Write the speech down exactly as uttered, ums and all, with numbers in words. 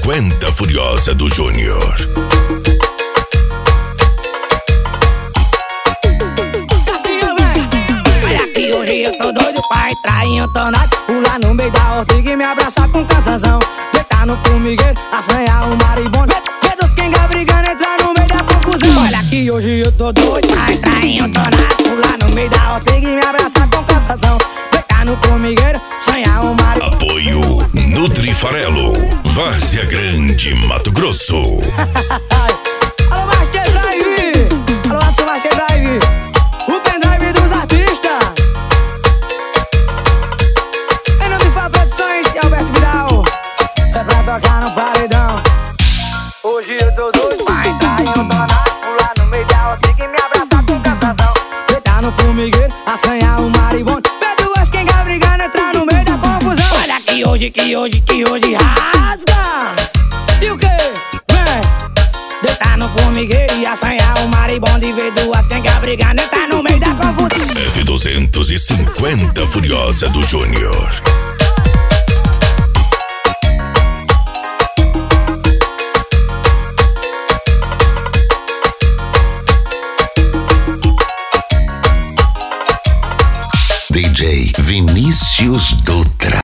cinquenta Furiosa do Júnior. Olha que hoje eu tô doido pra entrar em Antonado, pular no meio da ortiga e me abraçar com cansanzão. Deitar no formigueiro, assanhar um maribondo, ver dos quenga brigando, entrar no meio da confusão. Olha que hoje eu tô doido pra entrar em Antonado, pular no meio da ortiga e me abraçar com cansanzão. Deitar no formigueiro, sonhar um maribondo. Apoio Nutri Farelo, Várzea Grande, Mato Grosso. Alô, Master Drive! Alô, Watson Master Drive! O pendrive dos artistas! Em nome de Fá Produções e Alberto Vidal, é pra tocar no paredão. Hoje eu tô doido pra entrar em Antonado, pular no meio da ortiga e me abraçar com cansação. Deitar no formigueiro, assanhar um maribondo, ver duas quengas brigando, entrar no meio da confusão. Olha que hoje, que hoje, que hoje rasga! E o que? Vem! Deitar no formigueiro e assanhar um maribondo e ver duas quengas brigando, entrar no meio da confusão. F duzentos e cinquenta Furiosa do Júnior. D J Vinícius Dutra.